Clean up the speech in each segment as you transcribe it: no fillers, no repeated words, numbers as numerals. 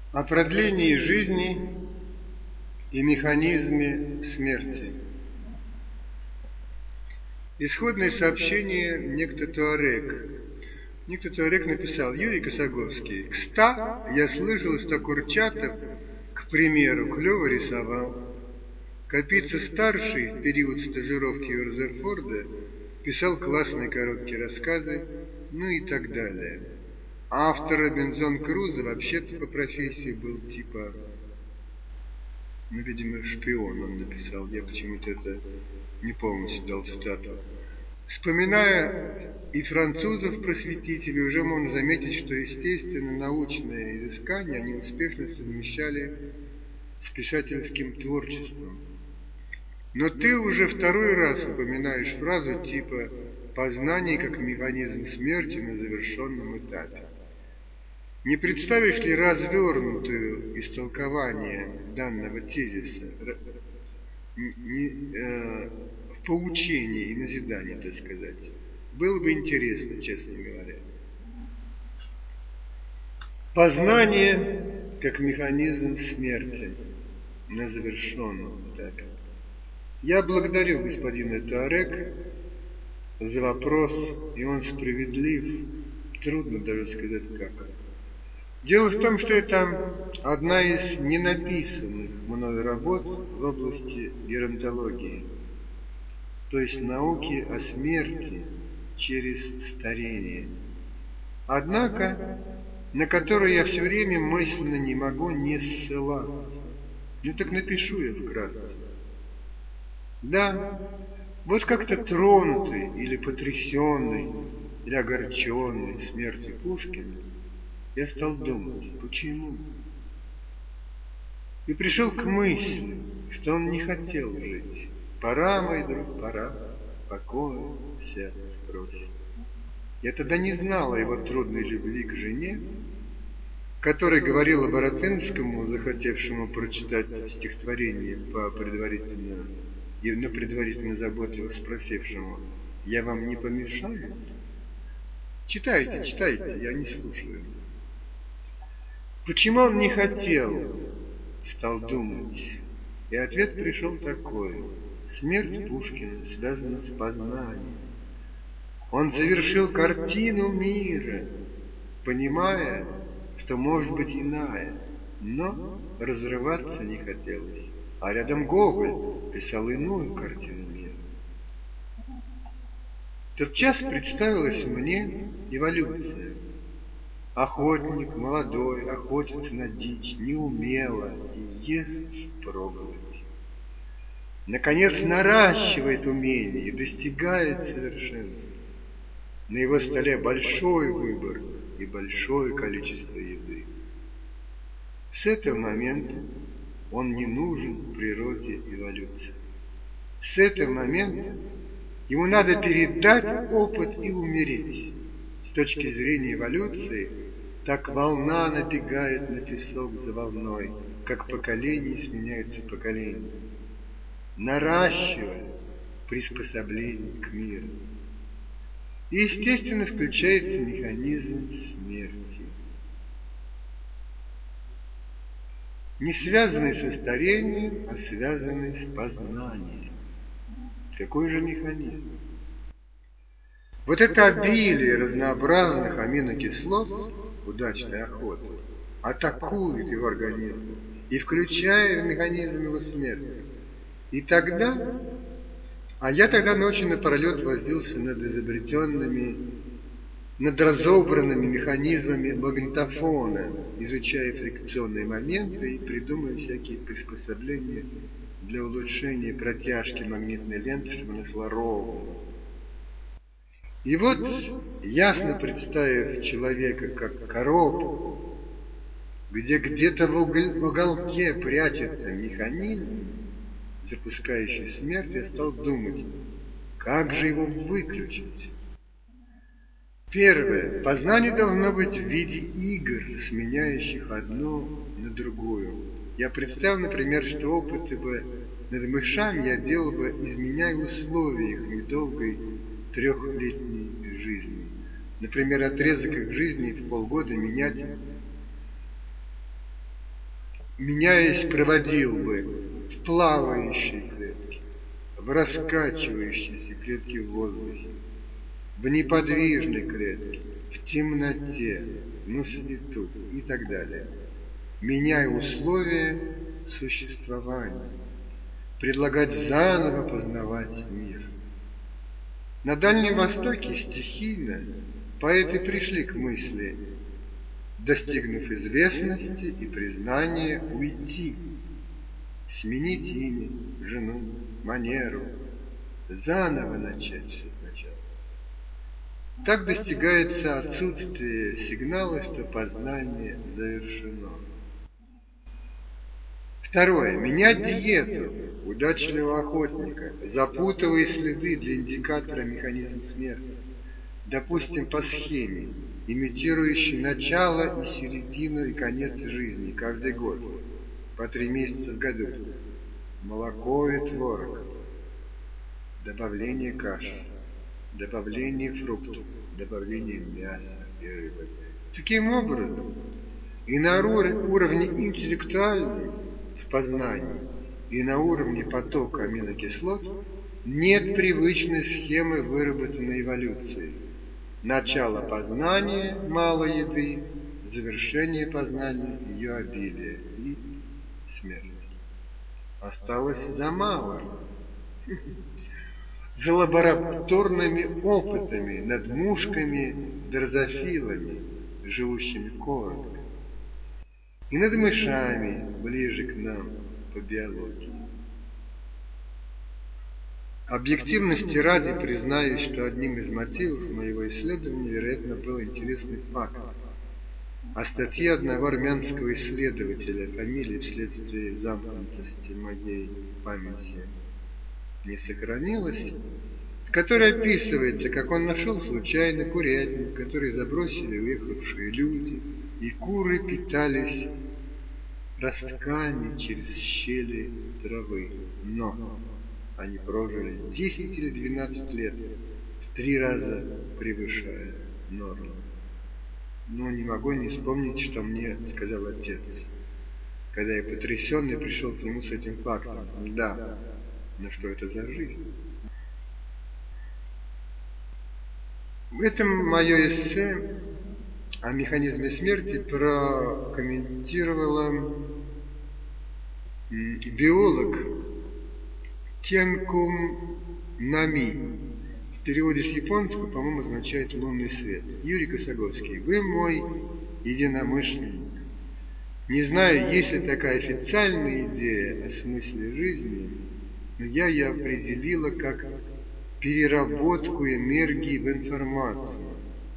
О продлении жизни и механизме смерти. Исходное сообщение некто Туарек. Некто Туарек написал: Юрий Косоговский, к 100 я слышал, что Курчатов, к примеру, клево рисовал. Капица старший в период стажировки у Резерфорда писал классные короткие рассказы, ну и так далее. Автор Робинзон Крузо вообще-то по профессии был типа, видимо, шпион он написал. Я почему-то это не полностью дал цитату. Вспоминая и французов-просветителей, уже можно заметить, что естественно-научное изыскание они успешно совмещали с писательским творчеством. Но ты уже второй раз упоминаешь фразу типа «познание как механизм смерти на завершенном этапе». Не представишь ли развернутую истолкование данного тезиса в поучении и назидании, так сказать? Было бы интересно, честно говоря. Познание как механизм смерти на завершенном этапе. Я благодарю господина Туарек за вопрос, и он справедлив, трудно даже сказать как. Дело в том, что это одна из ненаписанных мною работ в области геронтологии, то есть науки о смерти через старение. Однако, на которую я все время мысленно не могу не ссылаться. Ну так напишу я вкратце. Да, вот как-то тронутый или потрясенный, или огорченный смертью Пушкина, я стал думать, почему? И пришел к мысли, что он не хотел жить. Пора, мой друг, пора, покоя вся спросит. Я тогда не знал о его трудной любви к жене, который говорила Боротынскому, захотевшему прочитать стихотворение по предварительно, и на предварительно заботилась спросившему: «Я вам не помешаю?» Читайте, читайте, я не слушаю. Почему он не хотел? Стал думать. И ответ пришел такой. Смерть Пушкина связана с познанием. Он завершил картину мира, понимая, что может быть иная, но разрываться не хотелось. А рядом Гоголь писал иную картину мира. Тотчас представилась мне эволюция. Охотник молодой охотится на дичь неумело и ест впроголодь. Наконец наращивает умение и достигает совершенства. На его столе большой выбор и большое количество еды. С этого момента он не нужен природе эволюции. С этого момента ему надо передать опыт и умереть. С точки зрения эволюции, так волна набегает на песок за волной, как поколения сменяются поколениями, наращивая приспособление к миру. И, естественно, включается механизм смерти, не связанный со старением, а связанный с познанием. Какой же механизм? Вот это обилие разнообразных аминокислот, удачной охоты, атакует его организм и включает в механизм его смерти. И тогда, я тогда ночью напролет возился над изобретенными, над разобранными механизмами магнитофона, изучая фрикционные моменты и придумывая всякие приспособления для улучшения протяжки магнитной ленты, чтобы она шла ровно. И вот, ясно представив человека как коробку, где где-то в уголке прячется механизм, запускающий смерть, я стал думать, как же его выключить. Первое. Познание должно быть в виде игр, сменяющих одну на другую. Я представил, например, что опыты бы над мышами я делал бы, изменяя условия их недолгой трехлетней жизни. Например, отрезок их жизни в полгода менять меняясь, проводил бы в плавающей клетке, в раскачивающейся клетке в воздухе, в неподвижной клетке, в темноте, на свету и так далее, меняя условия существования, предлагать заново познавать мир. На Дальнем Востоке стихийно поэты пришли к мысли, достигнув известности и признания, уйти, сменить имя, жену, манеру, заново начать все сначала. Так достигается отсутствие сигнала, что познание завершено. Второе. Менять диету удачливого охотника, запутывая следы для индикатора механизма смерти. Допустим, по схеме, имитирующей начало и середину и конец жизни каждый год, по 3 месяца в году. Молоко и творог, добавление каши, добавление фруктов, добавление мяса и рыбы. Таким образом, и на уровне интеллектуальном в познании, и на уровне потока аминокислот нет привычной схемы, выработанной эволюцией. Начало познания – мало еды, завершение познания – ее обилие и смерть. Осталось за мало. За лабораторными опытами над мушками-дрозофилами, живущими коротко, и над мышами, ближе к нам по биологии. Объективности ради признаюсь, что одним из мотивов моего исследования, вероятно, был интересный факт. А статья одного армянского исследователя, фамилии вследствие замкнутости моей памяти не сохранилась, в которой описывается, как он нашел случайно курятник, который забросили уехавшие люди, и куры питались ростками через щели травы. Но они прожили 10 или 12 лет, в 3 раза превышая норму. Но не могу не вспомнить, что мне сказал отец, когда я потрясенный пришел к нему с этим фактом. Да, но что это за жизнь? В этом мое эссе о механизме смерти прокомментировала биолог Тенкум Нами. В переводе с японского, по-моему, означает «лунный свет». Юрий Косоговский, вы мой единомышленник. Не знаю, есть ли такая официальная идея о смысле жизни, но я ее определила как переработку энергии в информацию.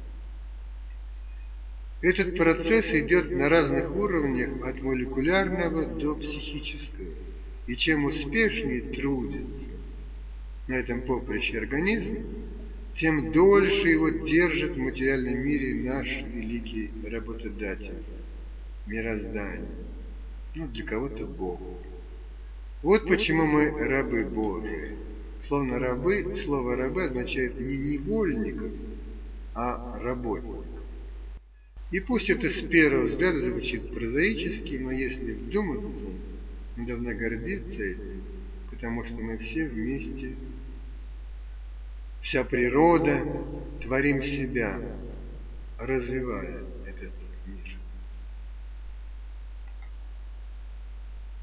Этот процесс идет на разных уровнях, от молекулярного до психического. И чем успешнее трудится на этом поприще организм, тем дольше его держит в материальном мире наш великий работодатель, мироздание. Ну, для кого-то Бог. Вот почему мы рабы Божии. Слово рабы означает не невольников, а работников. И пусть это с первого взгляда звучит прозаически, но если вдуматься, мы должны гордиться этим, потому что мы все вместе, вся природа, творим себя, развивая этот мир.